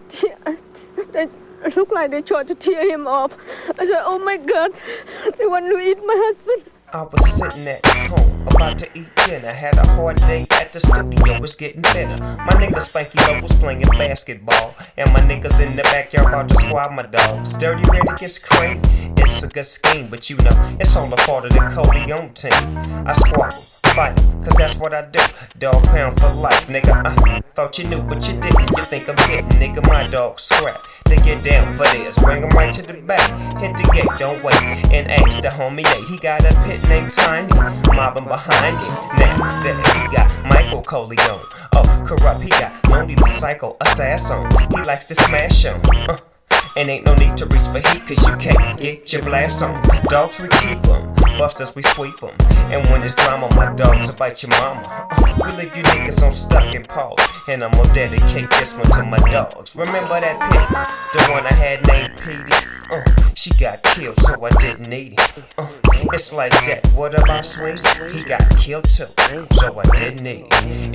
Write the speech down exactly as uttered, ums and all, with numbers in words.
They look like they tried to tear him up. I said, oh my God, they want to eat my husband. I was sitting at home, about to eat dinner. Had a hard day at the studio, was getting better. My nigga Spanky Love was playing basketball, and my niggas in the backyard about to squad my dogs. Dirty Red against Craig, it's a good scheme, but you know, it's all a part of the Coleon team. I squabble, fight, cause that's what I do. Dog pound for life, nigga. I thought you knew, but you didn't. You think I'm kidding, nigga, my dog scrap. They get down for this, bring him right to the back. Hit the gate, don't wait, and ask the homie Nate. He got a pit named Tiny, mobbing behind him. Now that he got Michael Coleon. Oh, corrupt, he got Lonely the Psycho Assassin. He likes to smash him. Uh. And ain't no need to reach for heat, cause you can't get your blast on. Dogs we keep them, busters we sweep them. And when it's drama, my dogs will bite your mama. uh, We leave you niggas on stuck and pause. And I'm gonna dedicate this one to my dogs. Remember that pit, the one I had named Petey? Uh, she got killed so I didn't need him. uh, It's like that, what about Swing? He got killed too, so I didn't need him.